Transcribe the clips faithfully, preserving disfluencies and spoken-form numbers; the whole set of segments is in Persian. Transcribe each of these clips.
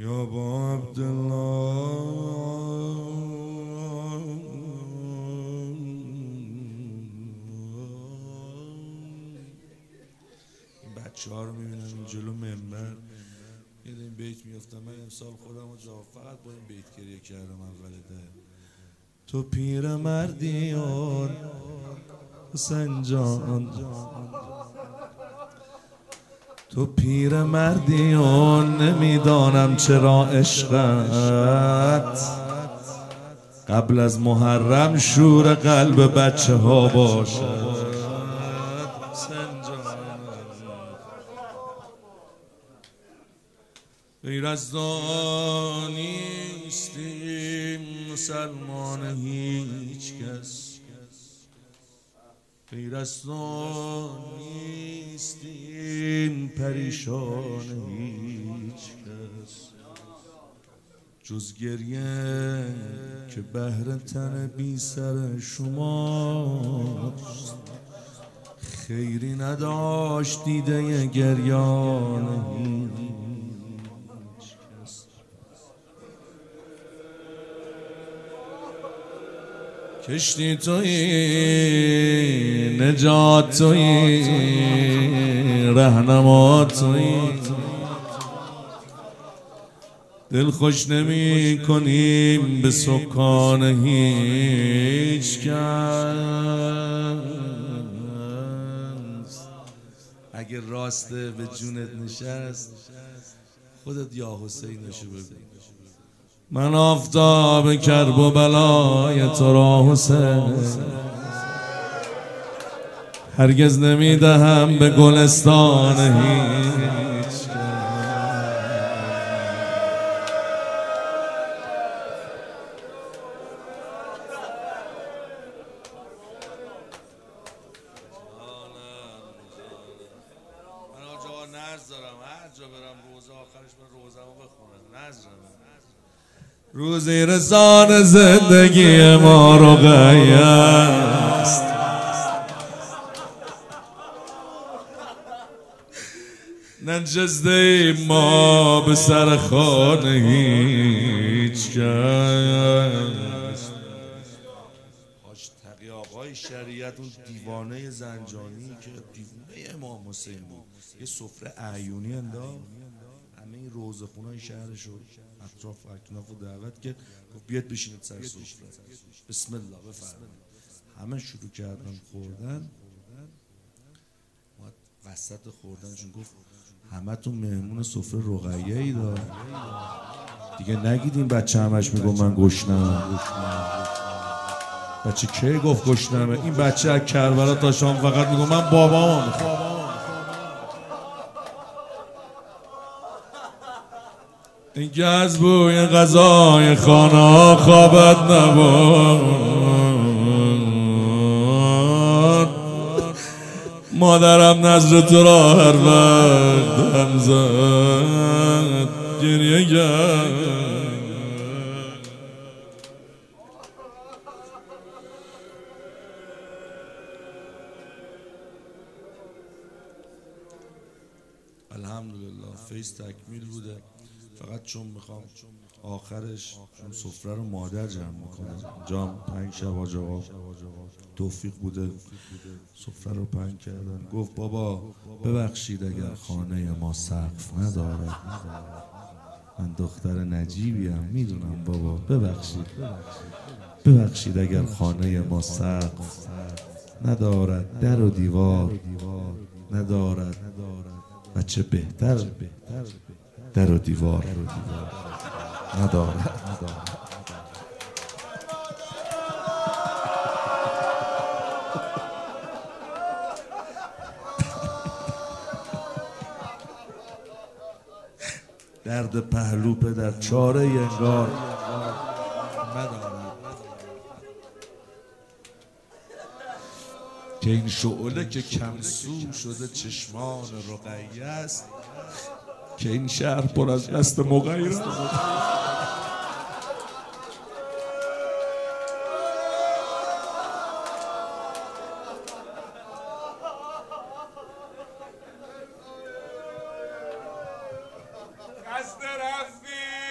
یا با عبدالله این بچه ها رو میبینم این جلو منبر یه این بیت میفتم. من امسال خودم رو جا فقط با این بیت گریه کردم اول ده. تو پیر مردیان حسین جان، تو پیر مردیان، نمیدانم چرا عشقت قبل از محرم شور قلب بچه ها باشد. غیر از دانیستیم مسلمان هیچ کس، غیر از دانیستیم پریشان هیچ کس، جز گریه که بهر تن بی سر شماست. خیری نداشت دیده گریان هیچ کس. کشتی تویی، نجات تویی، رهنما تویی، دل خوش نمی کنیم به سکان هیچ کس. اگر راسته به جونت نشست خودت یا حسینشو بگو. من آفتاب کرب و بلای تو را حسین هرگز نمیدهم به گلستان هیچ. نظر دارم هر جا برم روزه آخرش من روزمو بخونم. نظرم روزی رسان زندگی ما رقیه است، ننشسته ما به سر خانه هیچ کس. حاج تقی آقای شریعت اون دیوانه زنجانی که دیوانه امام حسین بود یه سفره اعیونی انداخت، همه این روزه خونه‌های شهرشو اطراف اکناف و دعوت کرد، گفت بیاد بشینید سر سفره، بسم الله بفرمایید. همه شروع کردن خوردن. وسط خوردنشون گفت همه تون مهمون سفره رقیه ای دا دیگه نگید این بچه همش میگم من گشنم. بچه کی گفت گشنمه؟ این بچه از کربلا تا شام فقط میگم من بابامو میخوام. این که از بوی غذای خانه خوابت نبود، مادرم نظر تو را هر وقت هم زد گریه کرد. الحمدلله فیض تکمیل بوده. فقط چون میخوام آخرش چون سفره رو مادر جمع میکنه جام پنج شب حاج آقا توفیق بوده سفره رو پنج کردن. گفت بابا ببخشید اگر خانه ما سقف نداره، من دختر نجیبیم میدونم بابا، ببخشید ببخشید اگر خانه ما سقف ندارد، در و دیوار ندارد، و چه بهتر در و دیوار ندارد. درد پهلو پدر چاره انگار ندارد که این شعله که کمسو شده چشمان رقیه است، که این شهر پر از قصد مغیر است. قصد رفتی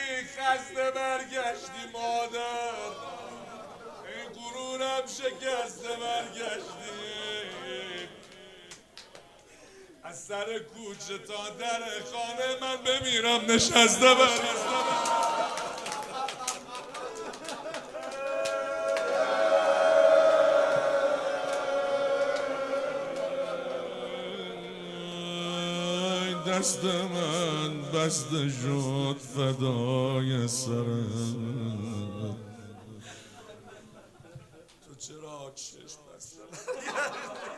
شکسته برگشتی مادر، این غرورم شکسته برگشتی، از سر کوچه تا در خانه من بمیرم نشسته برگشته. دست من بسته شد فدای سرم، تو چرا چشم بسته